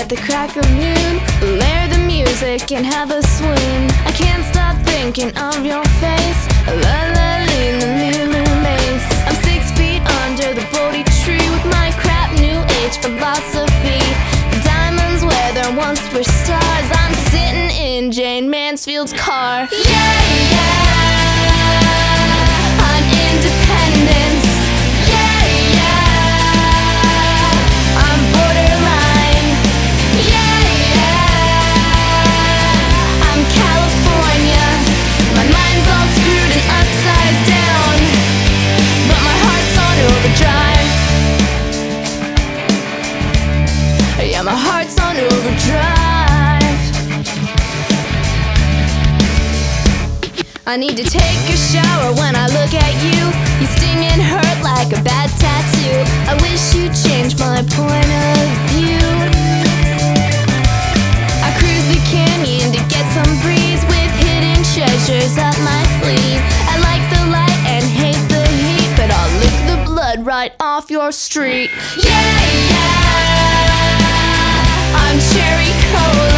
at the crack of noon. Layer the music and have a swoon. I can't stop thinking of your face. La la la mace. I'm 6 feet under the Bodhi tree with my crap new age philosophy. Diamonds where there once were stars. I'm sitting in Jane Mansfield's car. Yeah, yeah. On independence. Yeah, yeah. I'm borderline. Yeah, yeah. I'm California. My mind's all screwed and upside down, but my heart's on overdrive. Yeah, my heart's on overdrive. I need to take a shower when I look at you. You sting and hurt like a bad tattoo. I wish you'd change my point of view. I cruise the canyon to get some breeze with hidden treasures up my sleeve. I like the light and hate the heat, but I'll lick the blood right off your street. Yeah, yeah. I'm cherry cola.